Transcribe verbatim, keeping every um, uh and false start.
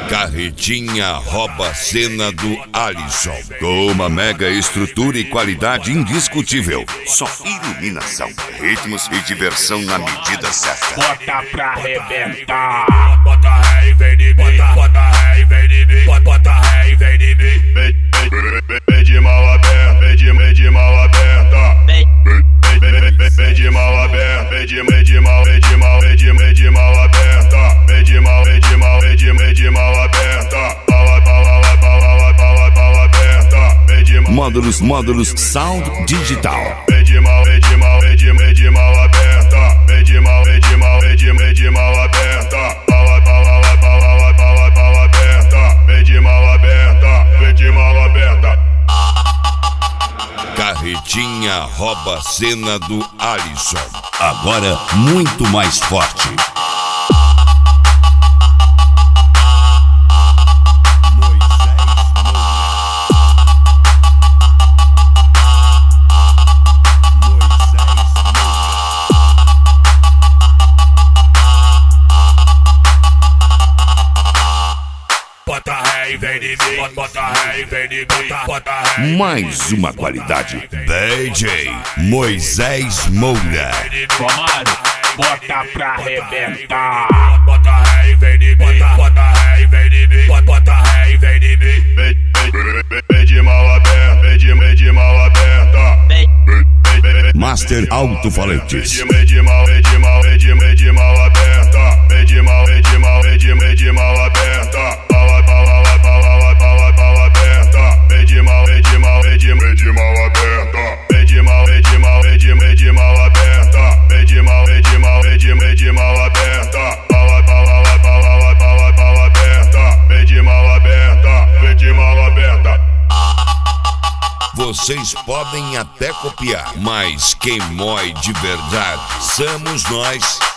Carretinha rouba a cena do Alisson. Com uma mega estrutura e qualidade indiscutível. Só iluminação, ritmos e diversão na medida certa. Bota pra arrebentar. Bota ré e vem de mim. Bota ré e vem de mim. Bota ré e vem de mim. Vem de mal aberta. Vem de vem de mal aberta. Vem de mal aberta. Vem de vem de mal vem de mal vem de vem de mal aberta. Vem de mal vem de mal vem de vem de mal aberta. Módulos, módulos Sound Digital. Vem de mal, vem de mal, vem de vem de mal aberta. Vem de mal, vem de mal, vem de vem de mal aberta. Pau, pau, pau, pau, pau aberta. Vem de mal aberta, vem de mal aberta. Carretinha rouba a cena do Alisson. Agora muito mais forte. Bota ré e vem de mim, bota ré e vem de mim, bota ré. Mais uma qualidade. D J Moisés Moura. Comando, bota pra arrebentar. Bota ré e vem de mim, bota ré e vem de mim, bota ré e vem de mim. Vem de mal aberta, vem de vem de mal aberta. Master Alto-Falantes. Vem de mal, vem de mal, vem de vem de mal aberta. Vem de mal, vem de mal, vem de vem de mal aberta. Vem de mal, vem de mal, vem de vem de mal aberta. Vem de mal, vem de mal, vem de vem de mal aberta. Vem de mal, vem de mal, vem de vem de mal aberta. Pau, pau, pau, pau, pau aberta. Vem de mal aberta, vem de mal aberta. Vocês podem até copiar, mas quem mói de verdade somos nós.